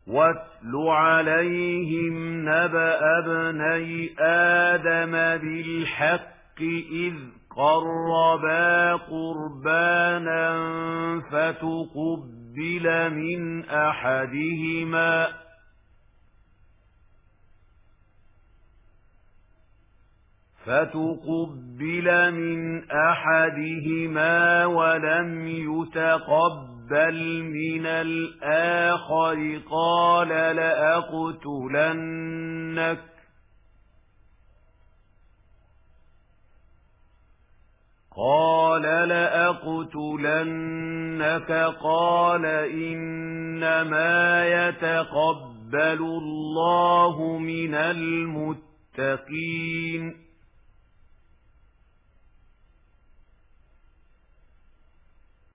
واتل عليهم نبأ ابني آدم بالحق إذ قربا قربانا فتقبل من أحدهما ولم يتقبل من الآخر قال لأقتلنك قال إنما يتقبل الله من المتقين